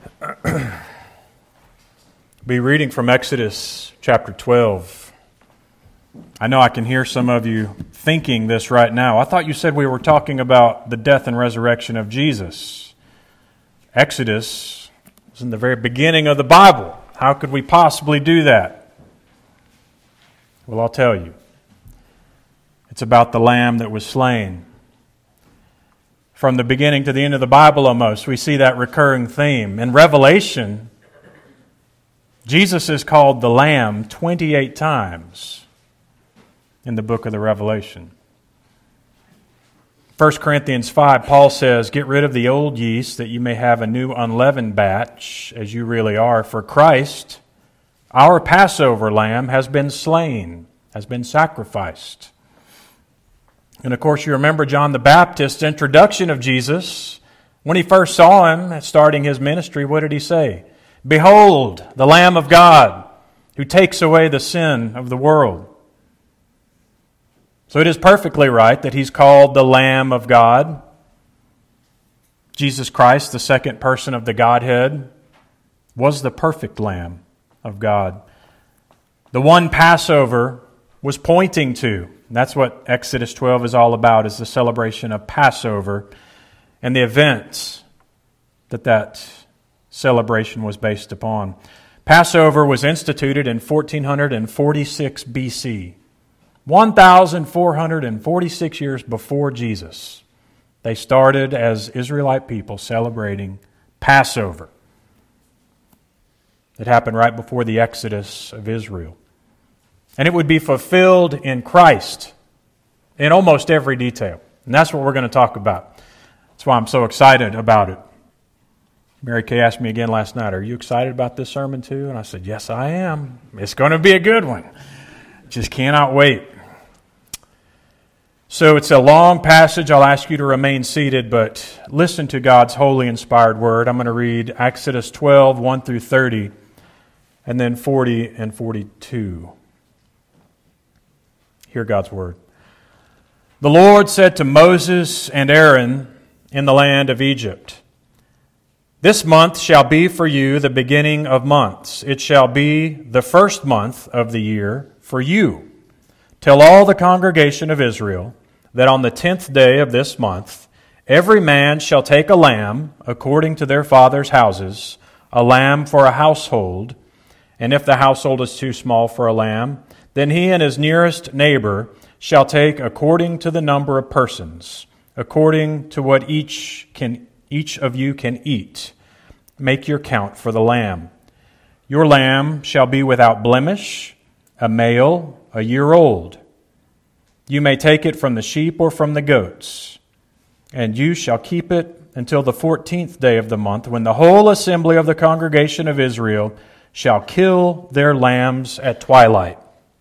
Be reading from Exodus chapter 12. I know I can hear some of you thinking this right now. I thought you said we were talking about the death and resurrection of Jesus. Exodus is in the very beginning of the Bible. How could we possibly do that? Well, I'll tell you. It's about the Lamb that was slain. From the beginning to the end of the Bible almost, we see that recurring theme. In Revelation, Jesus is called the Lamb 28 times in the book of the Revelation. 1 Corinthians 5, Paul says, "Get rid of the old yeast that you may have a new unleavened batch, as you really are. For Christ, our Passover lamb, has been slain, has been sacrificed." And of course, you remember John the Baptist's introduction of Jesus. When he first saw him starting his ministry, what did he say? "Behold, the Lamb of God, who takes away the sin of the world." So it is perfectly right that he's called the Lamb of God. Jesus Christ, the second person of the Godhead, was the perfect Lamb of God. The one Passover was pointing to. And that's what Exodus 12 is all about, is the celebration of Passover and the events that celebration was based upon. Passover was instituted in 1446 BC, 1,446 years before Jesus. They started as Israelite people celebrating Passover. It happened right before the Exodus of Israel. And it would be fulfilled in Christ in almost every detail. And that's what we're going to talk about. That's why I'm so excited about it. Mary Kay asked me again last night, "Are you excited about this sermon too?" And I said, "Yes, I am. It's going to be a good one. Just cannot wait." So it's a long passage. I'll ask you to remain seated, but listen to God's holy inspired word. I'm going to read Exodus 12, 1 through 30, and then 40 and 42. Hear God's word. "The Lord said to Moses and Aaron in the land of Egypt, 'This month shall be for you the beginning of months. It shall be the first month of the year for you. Tell all the congregation of Israel that on the 10th day of this month, every man shall take a lamb according to their father's houses, a lamb for a household. And if the household is too small for a lamb, then he and his nearest neighbor shall take according to the number of persons, according to what each of you can eat. Make your count for the lamb. Your lamb shall be without blemish, a male, a year old. You may take it from the sheep or from the goats, and you shall keep it until the 14th day of the month, when the whole assembly of the congregation of Israel shall kill their lambs at twilight.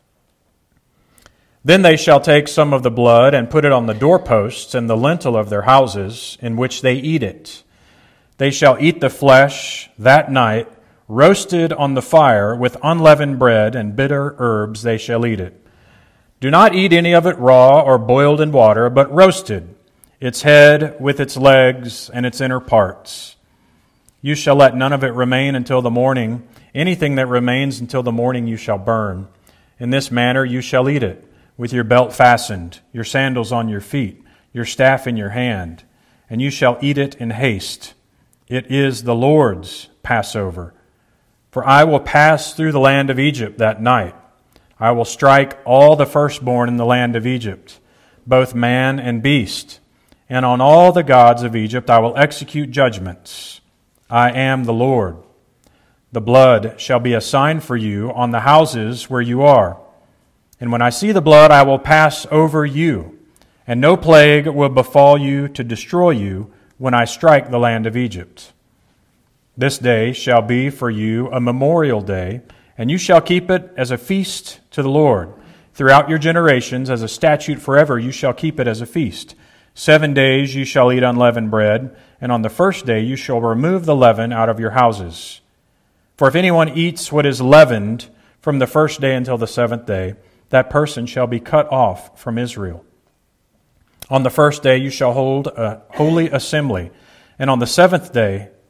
Then they shall take some of the blood and put it on the doorposts and the lintel of their houses in which they eat it. They shall eat the flesh that night, roasted on the fire with unleavened bread and bitter herbs they shall eat it. Do not eat any of it raw or boiled in water, but roasted, its head with its legs and its inner parts. You shall let none of it remain until the morning. Anything that remains until the morning you shall burn. In this manner you shall eat it, with your belt fastened, your sandals on your feet, your staff in your hand, and you shall eat it in haste. It is the Lord's Passover. For I will pass through the land of Egypt that night. I will strike all the firstborn in the land of Egypt, both man and beast, and on all the gods of Egypt I will execute judgments. I am the Lord. The blood shall be a sign for you on the houses where you are. And when I see the blood, I will pass over you, and no plague will befall you to destroy you when I strike the land of Egypt. This day shall be for you a memorial day, and you shall keep it as a feast to the Lord. Throughout your generations, as a statute forever, you shall keep it as a feast. 7 days you shall eat unleavened bread, and on the first day you shall remove the leaven out of your houses. For if anyone eats what is leavened from the first day until the 7th day, that person shall be cut off from Israel. On the first day you shall hold a holy assembly, and on the 7th day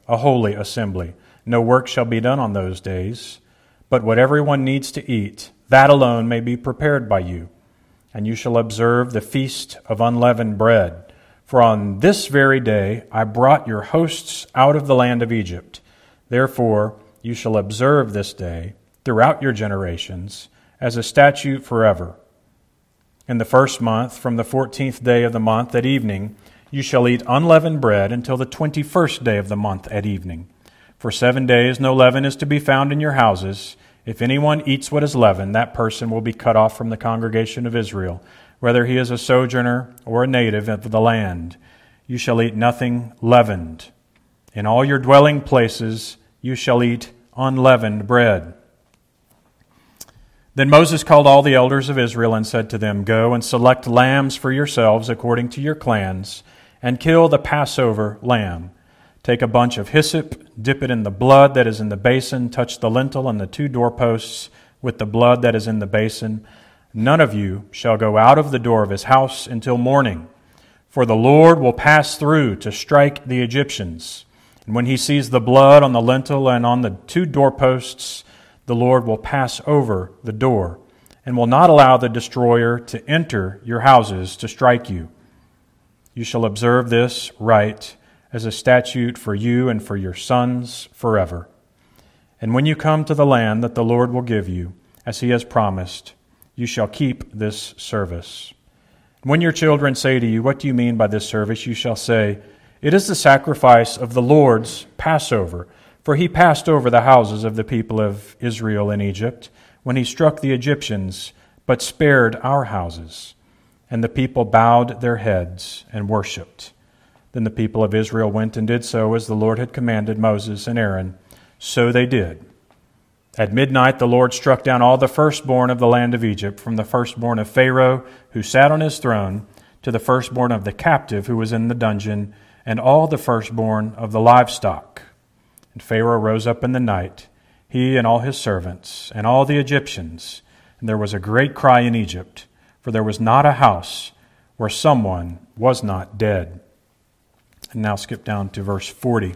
a holy assembly. No work shall be done on those days, but what everyone needs to eat, that alone may be prepared by you. And you shall observe the feast of unleavened bread. For on this very day I brought your hosts out of the land of Egypt. Therefore you shall observe this day throughout your generations as a statute forever. In the first month, from the 14th day of the month at evening, you shall eat unleavened bread until the 21st day of the month at evening. For 7 days no leaven is to be found in your houses. If anyone eats what is leavened, that person will be cut off from the congregation of Israel, whether he is a sojourner or a native of the land. You shall eat nothing leavened. In all your dwelling places you shall eat unleavened bread. Then Moses called all the elders of Israel and said to them, Go and select lambs for yourselves according to your clans, and kill the Passover lamb. Take a bunch of hyssop, dip it in the blood that is in the basin, touch the lintel and the 2 doorposts with the blood that is in the basin. None of you shall go out of the door of his house until morning, for the Lord will pass through to strike the Egyptians. And when he sees the blood on the lintel and on the 2 doorposts, the Lord will pass over the door and will not allow the destroyer to enter your houses to strike you. You shall observe this rite as a statute for you and for your sons forever. And when you come to the land that the Lord will give you, as he has promised, you shall keep this service. When your children say to you, What do you mean by this service? You shall say, It is the sacrifice of the Lord's Passover. For he passed over the houses of the people of Israel in Egypt when he struck the Egyptians, but spared our houses. And the people bowed their heads and worshipped. Then the people of Israel went and did so as the Lord had commanded Moses and Aaron. So they did. At midnight the Lord struck down all the firstborn of the land of Egypt, from the firstborn of Pharaoh, who sat on his throne, to the firstborn of the captive who was in the dungeon, and all the firstborn of the livestock. And Pharaoh rose up in the night, he and all his servants, and all the Egyptians. And there was a great cry in Egypt, for there was not a house where someone was not dead. And now skip down to verse 40.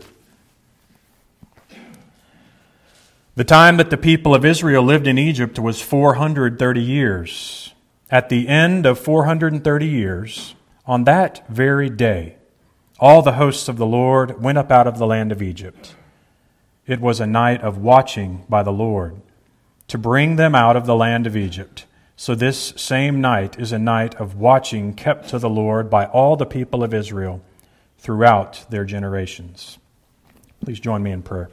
The time that the people of Israel lived in Egypt was 430 years. At the end of 430 years, on that very day, all the hosts of the Lord went up out of the land of Egypt. It was a night of watching by the Lord to bring them out of the land of Egypt. So this same night is a night of watching kept to the Lord by all the people of Israel throughout their generations. Please join me in prayer.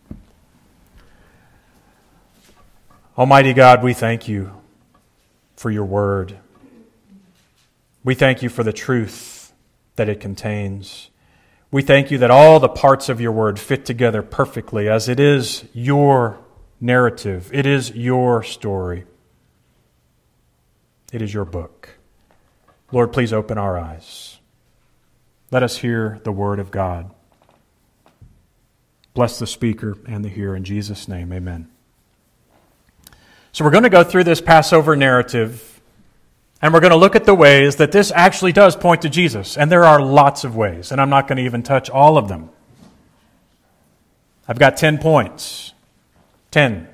Almighty God, we thank you for your word. We thank you for the truth that it contains. We thank you that all the parts of your word fit together perfectly, as it is your narrative. It is your story. It is your book. Lord, please open our eyes. Let us hear the word of God. Bless the speaker and the hearer. In Jesus' name, amen. So we're going to go through this Passover narrative, and we're going to look at the ways that this actually does point to Jesus. And there are lots of ways, and I'm not going to even touch all of them. I've got 10 points. 10.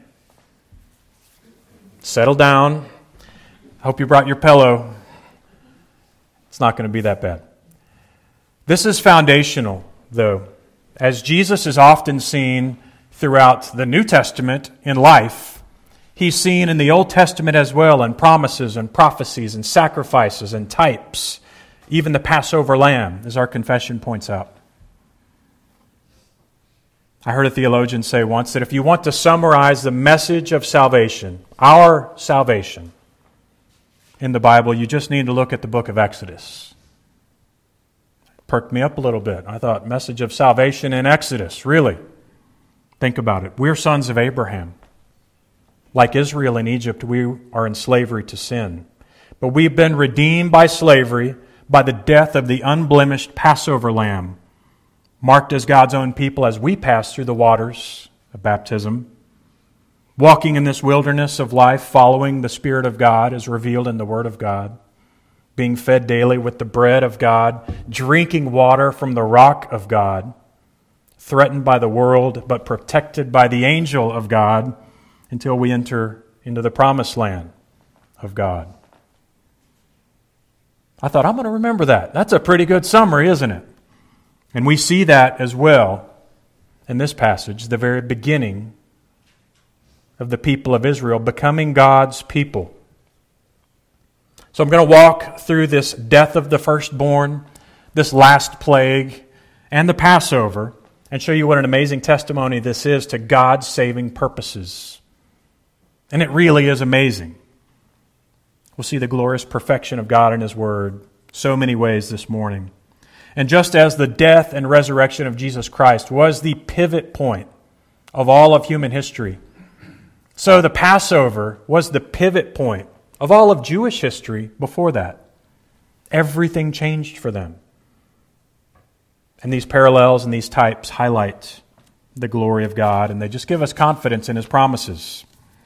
Settle down. I hope you brought your pillow. It's not going to be that bad. This is foundational, though, as Jesus is often seen throughout the New Testament in life. He's seen in the Old Testament as well, in promises and prophecies and sacrifices and types. Even the Passover lamb, as our confession points out. I heard a theologian say once that if you want to summarize the message of salvation, our salvation, in the Bible, you just need to look at the book of Exodus. Perked me up a little bit. I thought, message of salvation in Exodus, really? Think about it. We're sons of Abraham. Like Israel in Egypt, we are in slavery to sin. But we've been redeemed by slavery by the death of the unblemished Passover lamb, marked as God's own people as we pass through the waters of baptism, walking in this wilderness of life, following the Spirit of God as revealed in the Word of God, being fed daily with the bread of God, drinking water from the rock of God, threatened by the world, but protected by the angel of God until we enter into the promised land of God. I thought, I'm going to remember that. That's a pretty good summary, isn't it? And we see that as well in this passage, the very beginning of the people of Israel becoming God's people. So I'm going to walk through this death of the firstborn, this last plague, and the Passover, and show you what an amazing testimony this is to God's saving purposes. And it really is amazing. We'll see the glorious perfection of God in His Word so many ways this morning. And just as the death and resurrection of Jesus Christ was the pivot point of all of human history, so the Passover was the pivot point of all of Jewish history before that. Everything changed for them. And these parallels and these types highlight the glory of God, and they just give us confidence in His promises.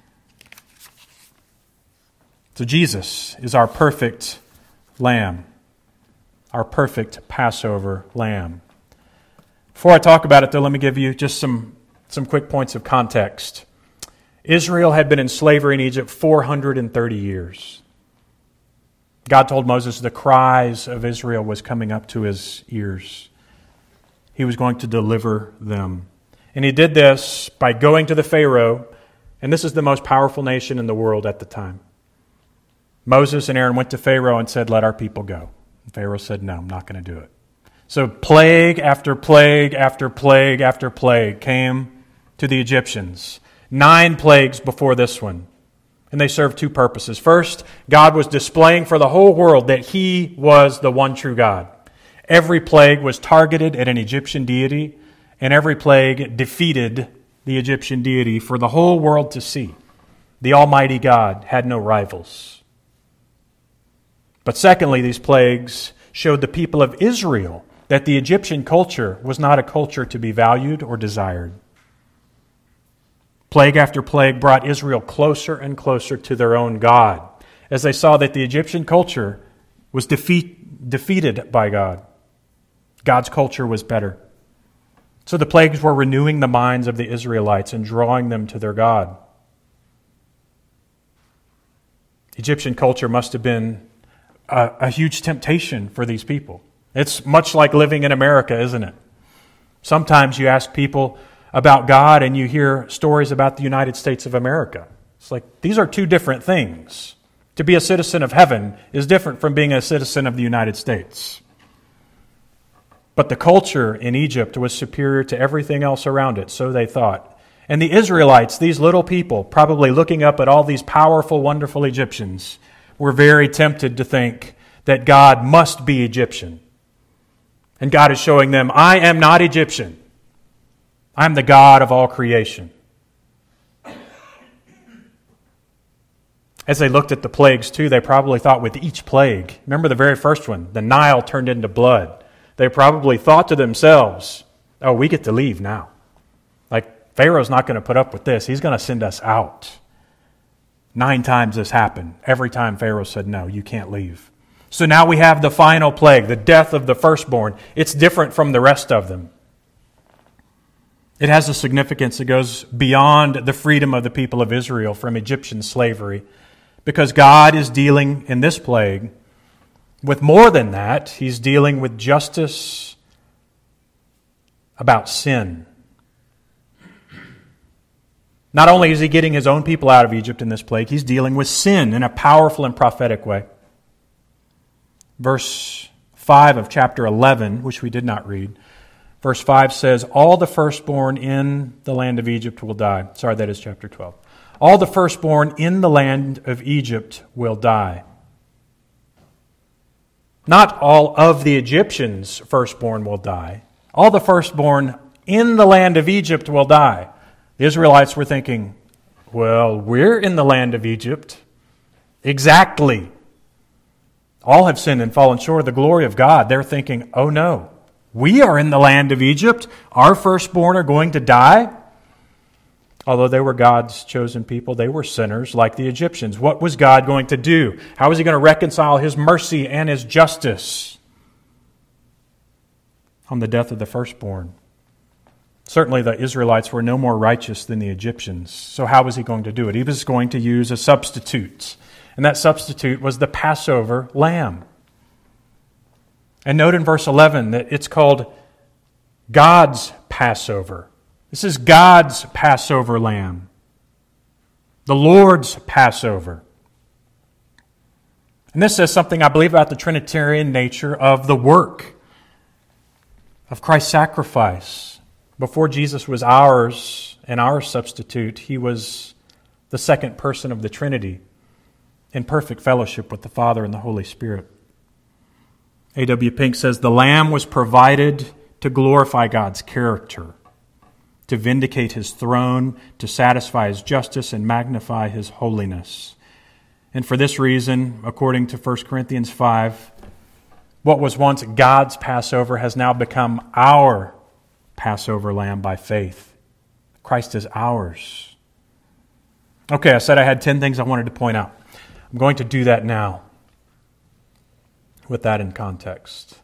So Jesus is our perfect lamb, our perfect Passover lamb. Before I talk about it, though, let me give you just some quick points of context. Israel had been in slavery in Egypt 430 years. God told Moses the cries of Israel was coming up to his ears. He was going to deliver them. And He did this by going to the Pharaoh, and this is the most powerful nation in the world at the time. Moses and Aaron went to Pharaoh and said, "Let our people go." And Pharaoh said, "No, I'm not going to do it." So plague after plague after plague after plague came to the Egyptians. 9 plagues before this one. And they served 2 purposes. First, God was displaying for the whole world that He was the one true God. Every plague was targeted at an Egyptian deity, and every plague defeated the Egyptian deity for the whole world to see. The Almighty God had no rivals. But secondly, these plagues showed the people of Israel that the Egyptian culture was not a culture to be valued or desired. Plague after plague brought Israel closer and closer to their own God, as they saw that the Egyptian culture was defeated by God. God's culture was better. So the plagues were renewing the minds of the Israelites and drawing them to their God. Egyptian culture must have been a huge temptation for these people. It's much like living in America, isn't it? Sometimes you ask people about God and you hear stories about the United States of America. It's like, these are 2 different things. To be a citizen of heaven is different from being a citizen of the United States. But the culture in Egypt was superior to everything else around it, so they thought. And the Israelites, these little people, probably looking up at all these powerful, wonderful Egyptians, were very tempted to think that God must be Egyptian. And God is showing them, I am not Egyptian. I am the God of all creation. As they looked at the plagues too, they probably thought with each plague, remember the very first one, the Nile turned into blood. They probably thought to themselves, oh, we get to leave now. Like, Pharaoh's not going to put up with this. He's going to send us out. 9 times this happened. Every time Pharaoh said, no, you can't leave. So now we have the final plague, the death of the firstborn. It's different from the rest of them. It has a significance that goes beyond the freedom of the people of Israel from Egyptian slavery, because God is dealing in this plague with more than that. He's dealing with justice about sin. Not only is He getting His own people out of Egypt in this plague, He's dealing with sin in a powerful and prophetic way. Verse 5 of chapter 11, which we did not read, verse 5 says, all the firstborn in the land of Egypt will die. Sorry, that is chapter 12. All the firstborn in the land of Egypt will die. Not all of the Egyptians' firstborn will die. All the firstborn in the land of Egypt will die. The Israelites were thinking, well, we're in the land of Egypt. Exactly. All have sinned and fallen short of the glory of God. They're thinking, oh no, we are in the land of Egypt. Our firstborn are going to die. Although they were God's chosen people, they were sinners like the Egyptians. What was God going to do? How was He going to reconcile His mercy and His justice on the death of the firstborn? Certainly the Israelites were no more righteous than the Egyptians. So how was he going to do it? He was going to use a substitute. And that substitute was the Passover lamb. And note in verse 11 that it's called God's Passover. This is God's Passover lamb. The Lord's Passover. And this says something, I believe, about the Trinitarian nature of the work of Christ's sacrifice. Before Jesus was ours and our substitute, he was the second person of the Trinity in perfect fellowship with the Father and the Holy Spirit. A.W. Pink says, the Lamb was provided to glorify God's character, to vindicate His throne, to satisfy His justice and magnify His holiness. And for this reason, according to 1 Corinthians 5, what was once God's Passover has now become our Passover lamb by faith. Christ is ours. Okay, I said I had 10 things I wanted to point out. I'm going to do that now with that in context.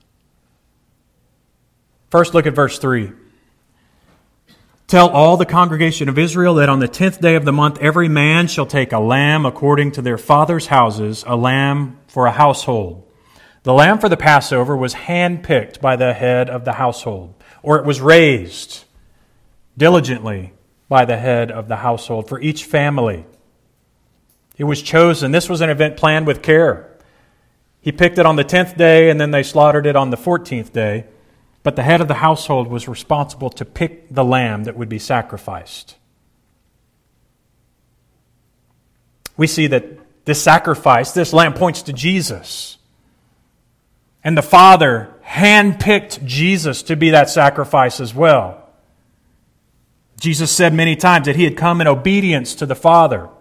First, look at verse 3. Tell all the congregation of Israel that on the 10th day of the month every man shall take a lamb according to their father's houses, a lamb for a household. The lamb for the Passover was handpicked by the head of the household, or it was raised diligently by the head of the household for each family. It was chosen. This was an event planned with care. He picked it on the 10th day, and then they slaughtered it on the 14th day. But the head of the household was responsible to pick the lamb that would be sacrificed. We see that this sacrifice, this lamb, points to Jesus. And the Father handpicked Jesus to be that sacrifice as well. Jesus said many times that He had come in obedience to the Father.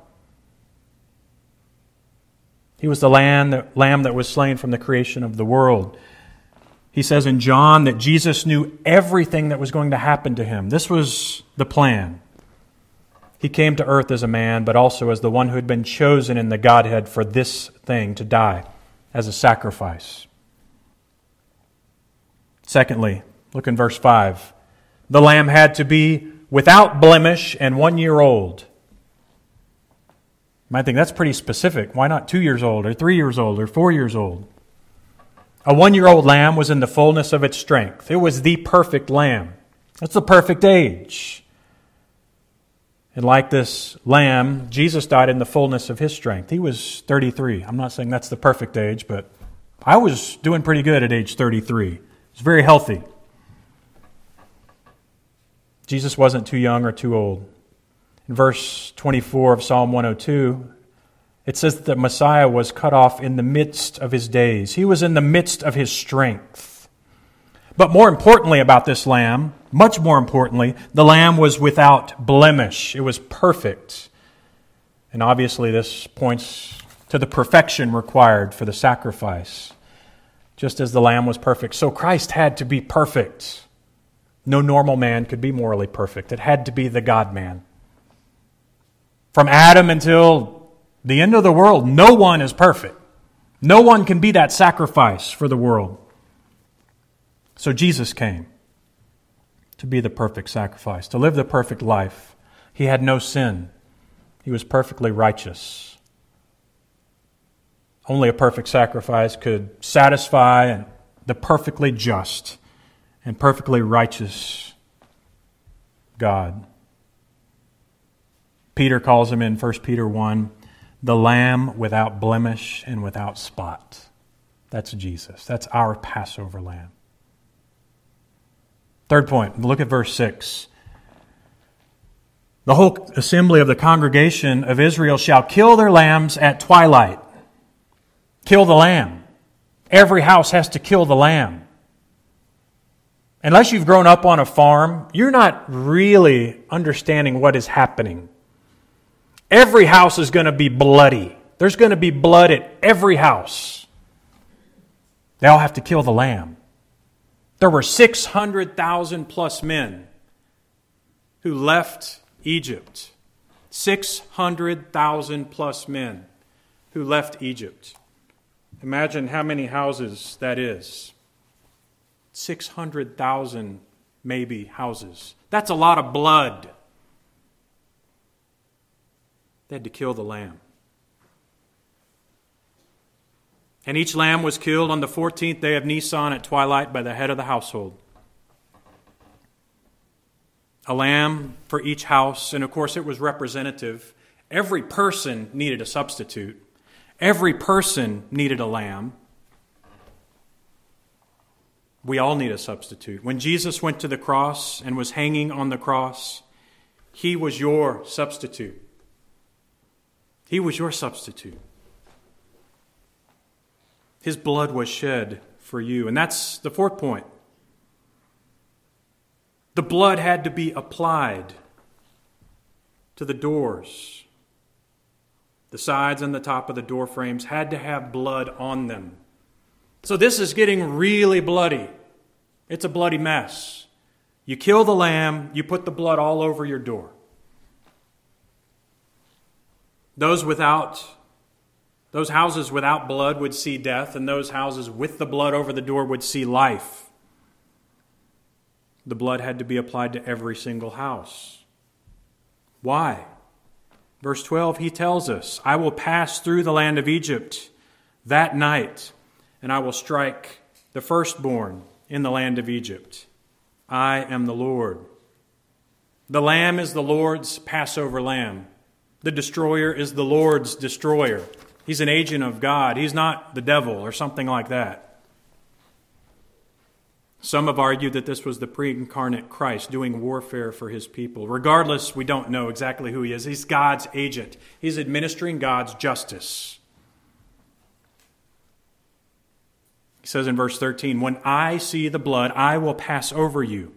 He was the lamb that was slain from the creation of the world. He says in John that Jesus knew everything that was going to happen to Him. This was the plan. He came to earth as a man, but also as the one who had been chosen in the Godhead for this thing, to die as a sacrifice. Secondly, look in verse 5. The lamb had to be without blemish and 1 year old. You might think that's pretty specific. Why not 2 years old or 3 years old or 4 years old? A 1-year-old lamb was in the fullness of its strength. It was the perfect lamb. It's the perfect age. And like this lamb, Jesus died in the fullness of His strength. He was 33. I'm not saying that's the perfect age, but I was doing pretty good at age 33. I was very healthy. Jesus wasn't too young or too old. In verse 24 of Psalm 102, it says that the Messiah was cut off in the midst of His days. He was in the midst of His strength. But more importantly about this lamb, much more importantly, the lamb was without blemish. It was perfect. And obviously this points to the perfection required for the sacrifice. Just as the lamb was perfect, so Christ had to be perfect. No normal man could be morally perfect. It had to be the God-man. From Adam until the end of the world, no one is perfect. No one can be that sacrifice for the world. So Jesus came to be the perfect sacrifice, to live the perfect life. He had no sin. He was perfectly righteous. Only a perfect sacrifice could satisfy the perfectly just and perfectly righteous God. Peter calls Him in 1 Peter 1, the Lamb without blemish and without spot. That's Jesus. That's our Passover lamb. Third point, look at verse 6. The whole assembly of the congregation of Israel shall kill their lambs at twilight. Kill the lamb. Every house has to kill the lamb. Unless you've grown up on a farm, you're not really understanding what is happening. Every house is going to be bloody. There's going to be blood at every house. They all have to kill the lamb. There were 600,000 plus men who left Egypt. 600,000 plus men who left Egypt. Imagine how many houses that is. 600,000 maybe houses That's a lot of blood. They had to kill the lamb. And each lamb was killed on the 14th day of Nisan at twilight by the head of the household. A lamb for each house, and of course it was representative. Every person needed a substitute. Every person needed a lamb. We all need a substitute. When Jesus went to the cross and was hanging on the cross, He was your substitute. He was your substitute. His blood was shed for you. And that's the fourth point. The blood had to be applied to the doors. The sides and the top of the door frames had to have blood on them. So this is getting really bloody. It's a bloody mess. You kill the lamb, you put the blood all over your door. Those houses without blood would see death, and those houses with the blood over the door would see life. The blood had to be applied to every single house. Why? Verse 12, he tells us, I will pass through the land of Egypt that night, and I will strike the firstborn in the land of Egypt. I am the Lord. The lamb is the Lord's Passover lamb. The destroyer is the Lord's destroyer. He's an agent of God. He's not the devil or something like that. Some have argued that this was the pre-incarnate Christ doing warfare for His people. Regardless, we don't know exactly who He is. He's God's agent. He's administering God's justice. He says in verse 13, when I see the blood, I will pass over you.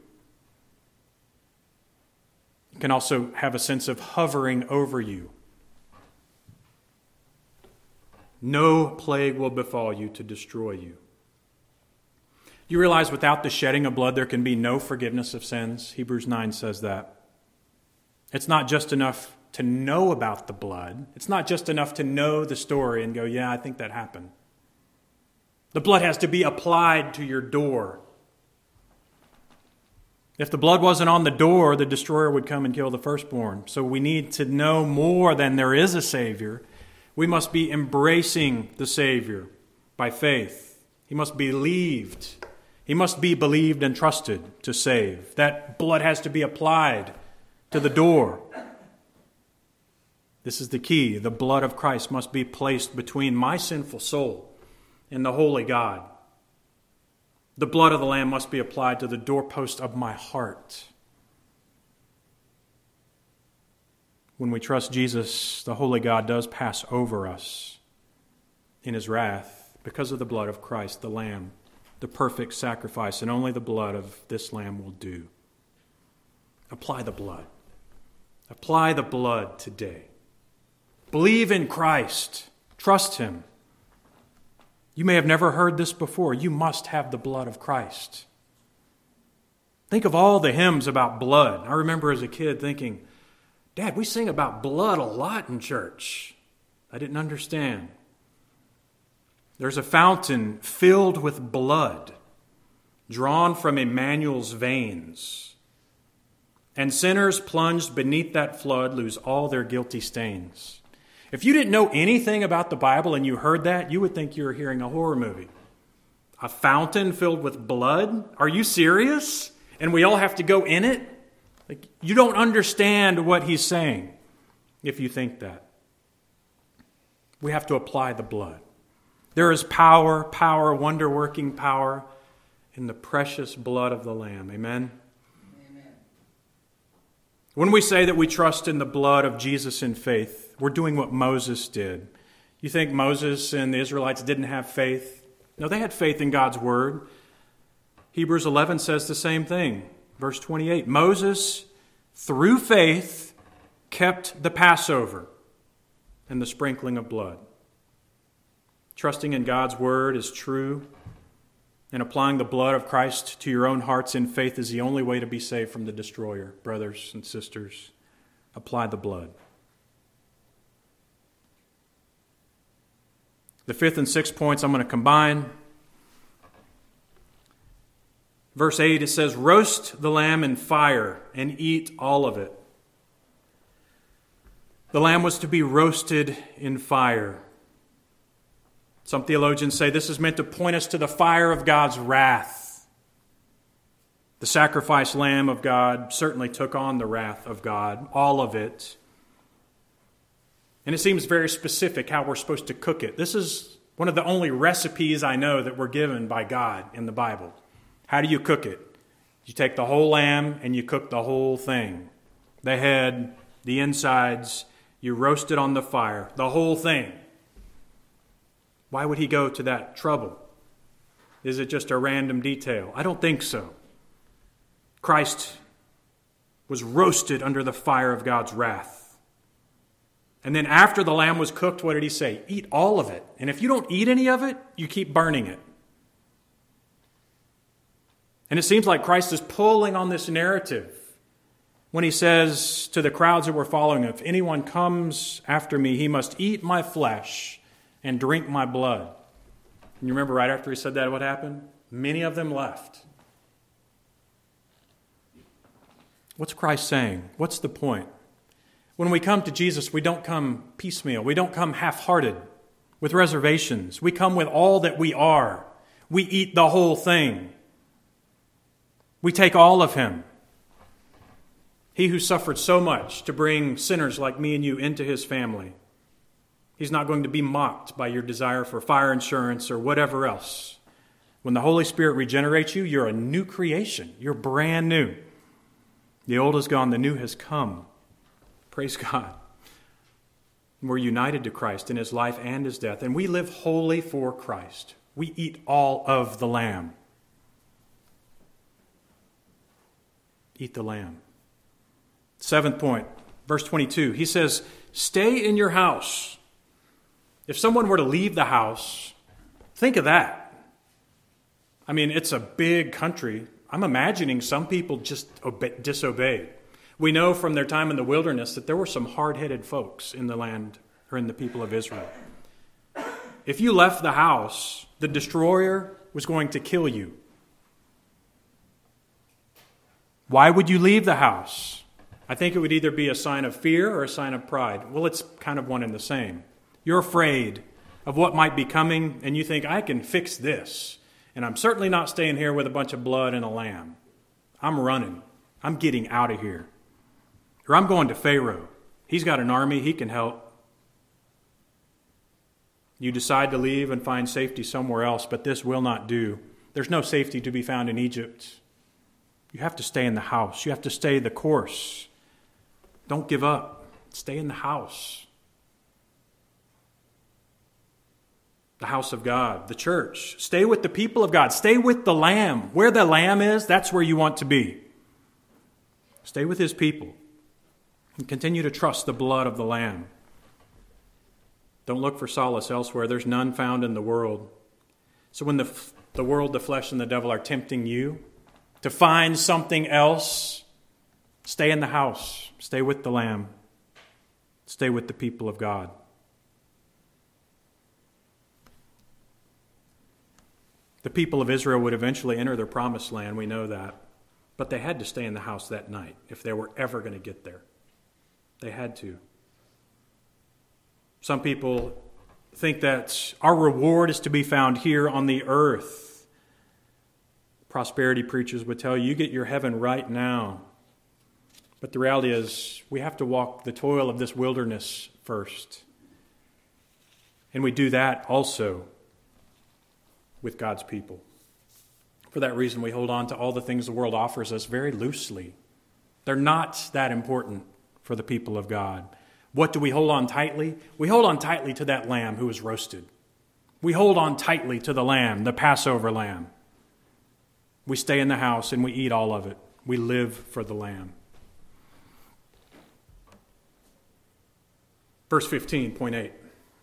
You can also have a sense of hovering over you. No plague will befall you to destroy you. You realize without the shedding of blood, there can be no forgiveness of sins? Hebrews 9 says that. It's not just enough to know about the blood. It's not just enough to know the story and go, yeah, I think that happened. The blood has to be applied to your door. If the blood wasn't on the door, the destroyer would come and kill the firstborn. So we need to know more than there is a Savior. We must be embracing the Savior by faith. He must be believed. He must be believed and trusted to save. That blood has to be applied to the door. This is the key. The blood of Christ must be placed between my sinful soul and the holy God. The blood of the Lamb must be applied to the doorpost of my heart. When we trust Jesus, the holy God does pass over us in His wrath because of the blood of Christ, the Lamb, the perfect sacrifice, and only the blood of this Lamb will do. Apply the blood. Apply the blood today. Believe in Christ. Trust Him. You may have never heard this before. You must have the blood of Christ. Think of all the hymns about blood. I remember as a kid thinking, Dad, we sing about blood a lot in church. I didn't understand. There's a fountain filled with blood, drawn from Emmanuel's veins. And sinners plunged beneath that flood lose all their guilty stains. If you didn't know anything about the Bible and you heard that, you would think you were hearing a horror movie. A fountain filled with blood? Are you serious? And we all have to go in it? Like, you don't understand what he's saying if you think that. We have to apply the blood. There is power, wonder-working power in the precious blood of the Lamb. Amen? Amen. When we say that we trust in the blood of Jesus in faith, we're doing what Moses did. You think Moses and the Israelites didn't have faith? No, they had faith in God's word. Hebrews 11 says the same thing. Verse 28, Moses, through faith, kept the Passover and the sprinkling of blood. Trusting in God's word is true, and applying the blood of Christ to your own hearts in faith is the only way to be saved from the destroyer. Brothers and sisters, apply the blood. The fifth and sixth points I'm going to combine. Verse 8, it says, roast the lamb in fire and eat all of it. The lamb was to be roasted in fire. Some theologians say this is meant to point us to the fire of God's wrath. The sacrificed lamb of God certainly took on the wrath of God, all of it. And it seems very specific how we're supposed to cook it. This is one of the only recipes I know that we're given by God in the Bible. How do you cook it? You take the whole lamb and you cook the whole thing. The head, the insides, you roast it on the fire, the whole thing. Why would he go to that trouble? Is it just a random detail? I don't think so. Christ was roasted under the fire of God's wrath. And then after the lamb was cooked, what did he say? Eat all of it. And if you don't eat any of it, you keep burning it. And it seems like Christ is pulling on this narrative when he says to the crowds that were following him, if anyone comes after me, he must eat my flesh and drink my blood. And you remember right after he said that, what happened? Many of them left. What's Christ saying? What's the point? When we come to Jesus, we don't come piecemeal. We don't come half-hearted with reservations. We come with all that we are. We eat the whole thing. We take all of him. He who suffered so much to bring sinners like me and you into his family. He's not going to be mocked by your desire for fire insurance or whatever else. When the Holy Spirit regenerates you, you're a new creation. You're brand new. The old is gone, the new has come. Praise God. We're united to Christ in his life and his death, and we live wholly for Christ. We eat all of the lamb. Eat the lamb. Seventh point, verse 22. He says, stay in your house. If someone were to leave the house, think of that. I mean, it's a big country. I'm imagining some people just disobeyed. We know from their time in the wilderness that there were some hard-headed folks in the land or in the people of Israel. If you left the house, the destroyer was going to kill you. Why would you leave the house? I think it would either be a sign of fear or a sign of pride. Well, it's kind of one and the same. You're afraid of what might be coming, and you think, I can fix this. And I'm certainly not staying here with a bunch of blood and a lamb. I'm running. I'm getting out of here. Or I'm going to Pharaoh. He's got an army. He can help. You decide to leave and find safety somewhere else, but this will not do. There's no safety to be found in Egypt. You have to stay in the house. You have to stay the course. Don't give up. Stay in the house. The house of God, the church. Stay with the people of God. Stay with the Lamb. Where the Lamb is, that's where you want to be. Stay with his people. And continue to trust the blood of the Lamb. Don't look for solace elsewhere. There's none found in the world. So when the world, the flesh, and the devil are tempting you to find something else, stay in the house. Stay with the Lamb. Stay with the people of God. The people of Israel would eventually enter their promised land, we know that. But they had to stay in the house that night if they were ever going to get there. They had to. Some people think that our reward is to be found here on the earth. Prosperity preachers would tell you, you get your heaven right now. But the reality is, we have to walk the toil of this wilderness first. And we do that also with God's people. For that reason, we hold on to all the things the world offers us very loosely. They're not that important for the people of God. What do we hold on tightly? We hold on tightly to that lamb who was roasted. We hold on tightly to the lamb, the Passover lamb. We stay in the house and we eat all of it. We live for the lamb. Verse 15, point 8.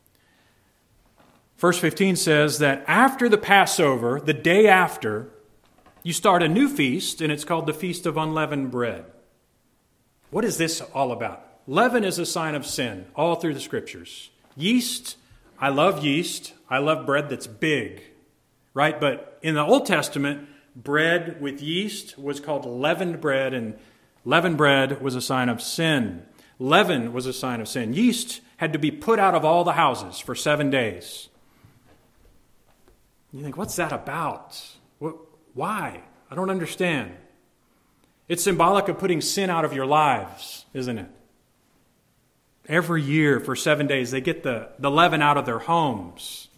Verse 15 says that after the Passover, the day after, you start a new feast, and it's called the Feast of Unleavened Bread. What is this all about? Leaven is a sign of sin, all through the Scriptures. Yeast, I love yeast. I love bread that's big, right? But in the Old Testament, bread with yeast was called leavened bread, and leavened bread was a sign of sin. Leaven was a sign of sin. Yeast had to be put out of all the houses for 7 days. You think, what's that about? Why? I don't understand. It's symbolic of putting sin out of your lives, isn't it? Every year for 7 days, they get the leaven out of their homes.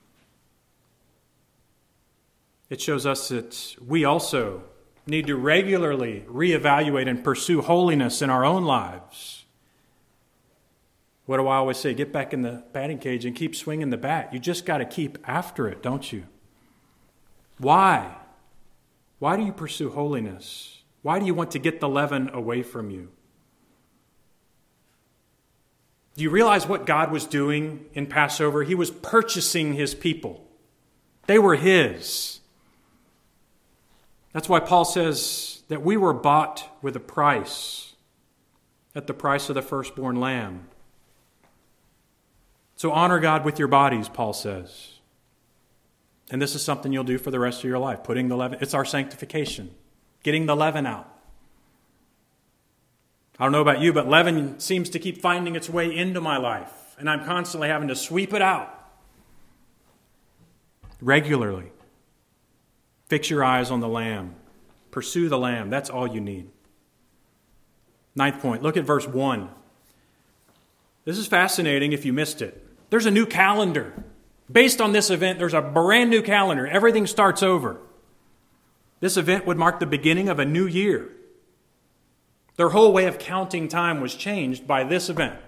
It shows us that we also need to regularly reevaluate and pursue holiness in our own lives. What do I always say? Get back in the batting cage and keep swinging the bat. You just got to keep after it, don't you? Why? Why do you pursue holiness? Why do you want to get the leaven away from you? Do you realize what God was doing in Passover? He was purchasing his people. They were his. That's why Paul says that we were bought with a price, at the price of the firstborn lamb. So honor God with your bodies, Paul says. And this is something you'll do for the rest of your life, putting the leaven. It's our sanctification, getting the leaven out. I don't know about you, but leaven seems to keep finding its way into my life, and I'm constantly having to sweep it out regularly. Fix your eyes on the Lamb. Pursue the Lamb. That's all you need. 9th point, look at verse 1. This is fascinating if you missed it. There's a new calendar. Based on this event, there's a brand new calendar. Everything starts over. This event would mark the beginning of a new year. Their whole way of counting time was changed by this event.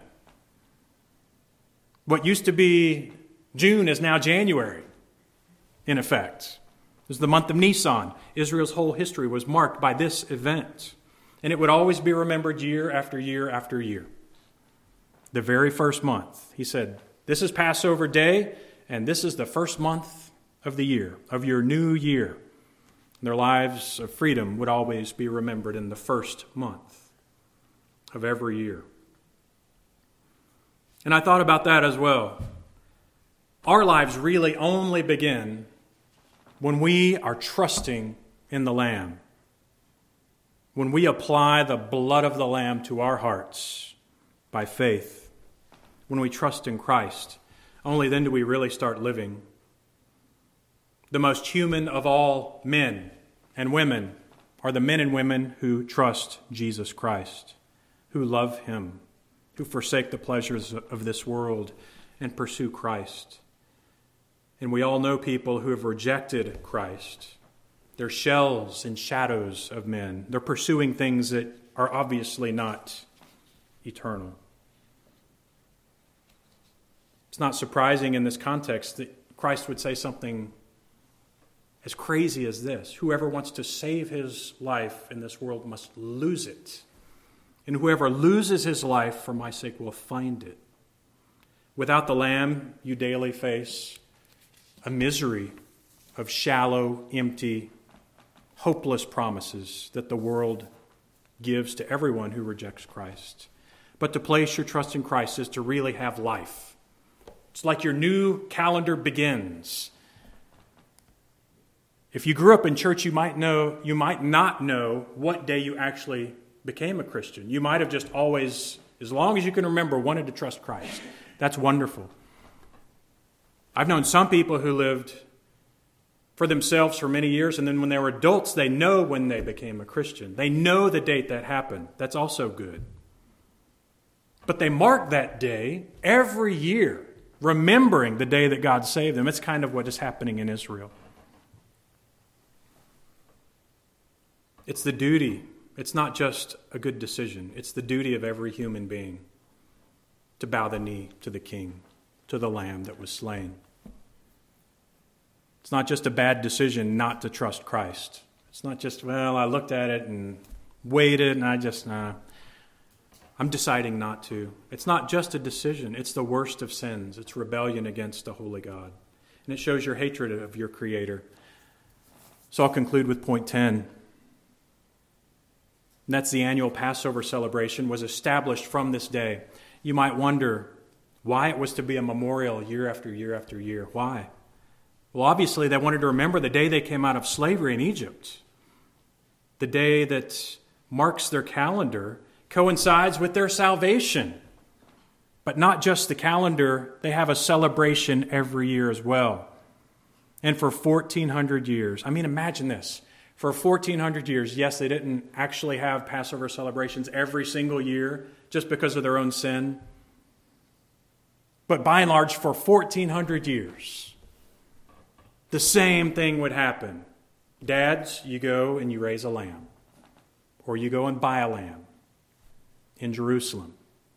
What used to be June is now January, in effect. It was the month of Nisan. Israel's whole history was marked by this event. And it would always be remembered year after year after year. The very first month, he said, this is Passover Day, and this is the first month of the year, of your new year. Their lives of freedom would always be remembered in the first month of every year. And I thought about that as well. Our lives really only begin when we are trusting in the Lamb. When we apply the blood of the Lamb to our hearts by faith. When we trust in Christ. Only then do we really start living. The most human of all men and women are the men and women who trust Jesus Christ, who love him, who forsake the pleasures of this world and pursue Christ. And we all know people who have rejected Christ. They're shells and shadows of men. They're pursuing things that are obviously not eternal. It's not surprising in this context that Christ would say something as crazy as this. Whoever wants to save his life in this world must lose it. And whoever loses his life for my sake will find it. Without the Lamb, you daily face a misery of shallow, empty, hopeless promises that the world gives to everyone who rejects Christ. But to place your trust in Christ is to really have life. It's like your new calendar begins. If you grew up in church, you might not know what day you actually became a Christian. You might have just always, as long as you can remember, wanted to trust Christ. That's wonderful. I've known some people who lived for themselves for many years, and then when they were adults, they know when they became a Christian. They know the date that happened. That's also good. But they mark that day every year, remembering the day that God saved them. It's kind of what is happening in Israel. It's the duty. It's not just a good decision. It's the duty of every human being to bow the knee to the King, to the Lamb that was slain. It's not just a bad decision not to trust Christ. It's not just, well, I looked at it and waited and I'm deciding not to. It's not just a decision. It's the worst of sins. It's rebellion against a holy God. And it shows your hatred of your Creator. So I'll conclude with point 10. And that's the annual Passover celebration was established from this day. You might wonder why it was to be a memorial year after year after year. Why? Well, obviously, they wanted to remember the day they came out of slavery in Egypt. The day that marks their calendar coincides with their salvation. But not just the calendar, they have a celebration every year as well. And for 1,400 years, imagine this. For 1,400 years, yes, they didn't actually have Passover celebrations every single year just because of their own sin. But by and large, for 1,400 years, the same thing would happen. Dads, you go and you raise a lamb. Or you go and buy a lamb in Jerusalem.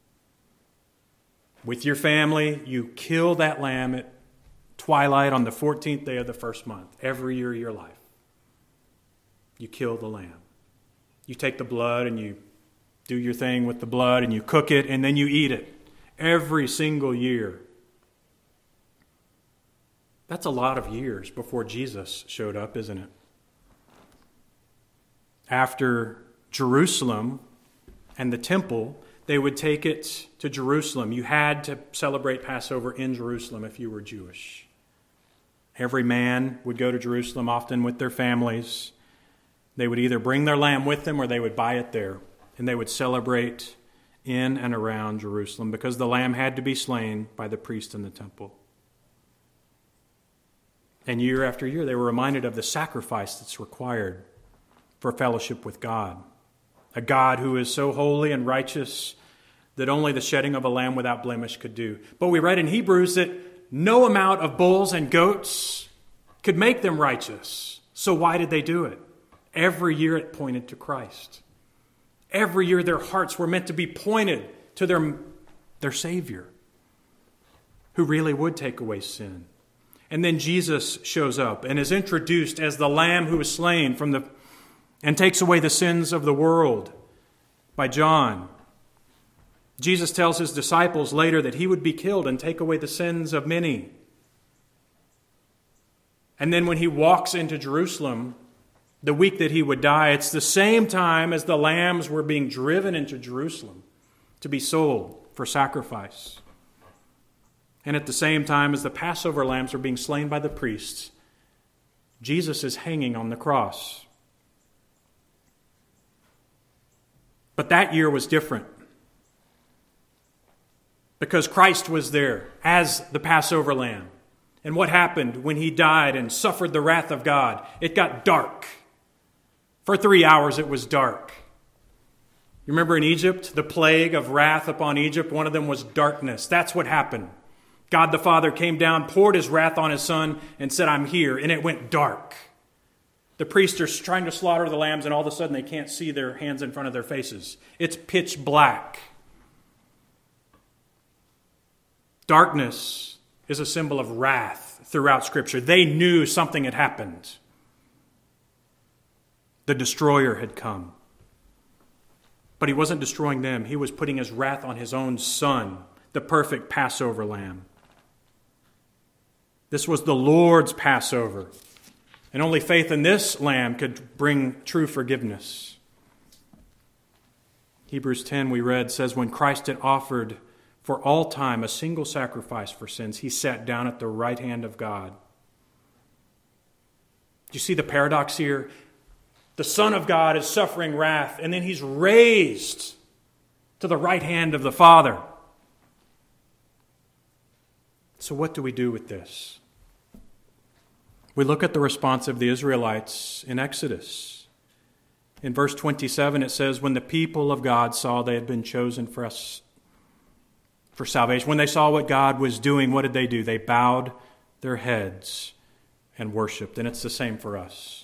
With your family, you kill that lamb at twilight on the 14th day of the first month, every year of your life. You kill the lamb. You take the blood and you do your thing with the blood and you cook it and then you eat it every single year. That's a lot of years before Jesus showed up, isn't it? After Jerusalem and the temple, they would take it to Jerusalem. You had to celebrate Passover in Jerusalem if you were Jewish. Every man would go to Jerusalem, often with their families. They would either bring their lamb with them or they would buy it there. And they would celebrate in and around Jerusalem because the lamb had to be slain by the priest in the temple. And year after year, they were reminded of the sacrifice that's required for fellowship with God. A God who is so holy and righteous that only the shedding of a lamb without blemish could do. But we read in Hebrews that no amount of bulls and goats could make them righteous. So why did they do it? Every year it pointed to Christ. Every year their hearts were meant to be pointed to their Savior, who really would take away sin. And then Jesus shows up and is introduced as the Lamb who was slain and takes away the sins of the world by John. Jesus tells his disciples later that he would be killed and take away the sins of many. And then when he walks into Jerusalem, the week that he would die, it's the same time as the lambs were being driven into Jerusalem to be sold for sacrifice. And at the same time as the Passover lambs are being slain by the priests, Jesus is hanging on the cross. But that year was different because Christ was there as the Passover lamb. And what happened when he died and suffered the wrath of God? It got dark. For 3 hours it was dark. You remember in Egypt, the plague of wrath upon Egypt, one of them was darkness. That's what happened. God the Father came down, poured his wrath on his Son, and said, I'm here. And it went dark. The priests are trying to slaughter the lambs, and all of a sudden they can't see their hands in front of their faces. It's pitch black. Darkness is a symbol of wrath throughout Scripture. They knew something had happened. The destroyer had come. But he wasn't destroying them. He was putting his wrath on his own Son, the perfect Passover lamb. This was the Lord's Passover. And only faith in this lamb could bring true forgiveness. Hebrews 10, we read, says, when Christ had offered for all time a single sacrifice for sins, he sat down at the right hand of God. Do you see the paradox here? The Son of God is suffering wrath, and then he's raised to the right hand of the Father. So what do we do with this? We look at the response of the Israelites in Exodus. In verse 27, it says, when the people of God saw they had been chosen for salvation, when they saw what God was doing, what did they do? They bowed their heads and worshiped. And it's the same for us.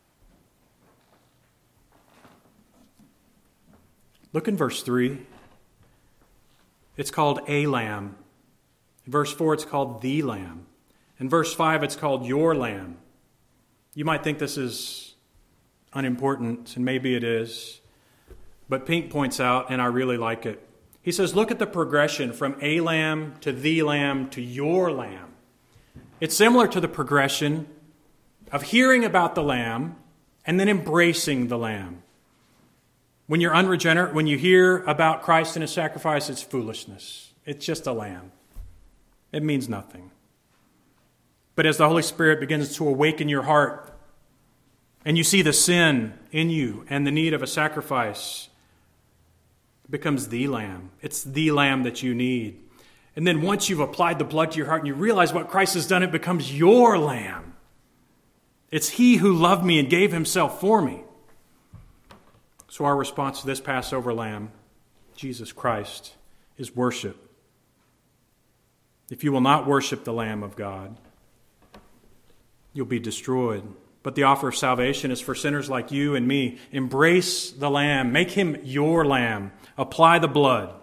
Look in verse 3. It's called a lamb. In verse 4, it's called the lamb. In verse 5, it's called your lamb. You might think this is unimportant, and maybe it is. But Pink points out, and I really like it. He says, look at the progression from a lamb to the lamb to your lamb. It's similar to the progression of hearing about the lamb and then embracing the lamb. When you're unregenerate, when you hear about Christ and his sacrifice, it's foolishness. It's just a lamb. It means nothing. But as the Holy Spirit begins to awaken your heart, and you see the sin in you and the need of a sacrifice, it becomes the lamb. It's the lamb that you need. And then once you've applied the blood to your heart and you realize what Christ has done, it becomes your lamb. It's he who loved me and gave himself for me. So our response to this Passover lamb, Jesus Christ, is worship. If you will not worship the Lamb of God, you'll be destroyed. But the offer of salvation is for sinners like you and me. Embrace the Lamb. Make him your Lamb. Apply the blood.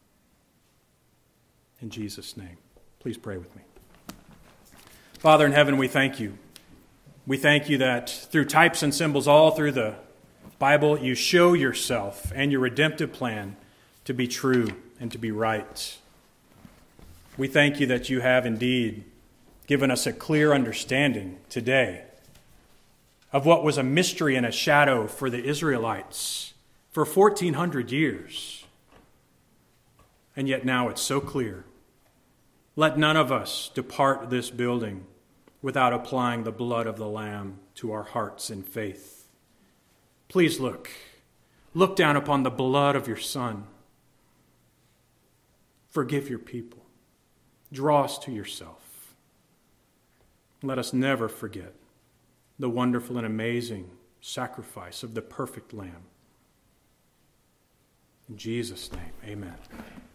In Jesus' name, please pray with me. Father in heaven, we thank you. We thank you that through types and symbols all through the Bible, you show yourself and your redemptive plan to be true and to be right. We thank you that you have indeed given us a clear understanding today of what was a mystery and a shadow for the Israelites for 1,400 years. And yet now it's so clear. Let none of us depart this building without applying the blood of the Lamb to our hearts in faith. Please look. Look down upon the blood of your Son. Forgive your people. Draw us to yourself. Let us never forget the wonderful and amazing sacrifice of the perfect Lamb. In Jesus' name, amen.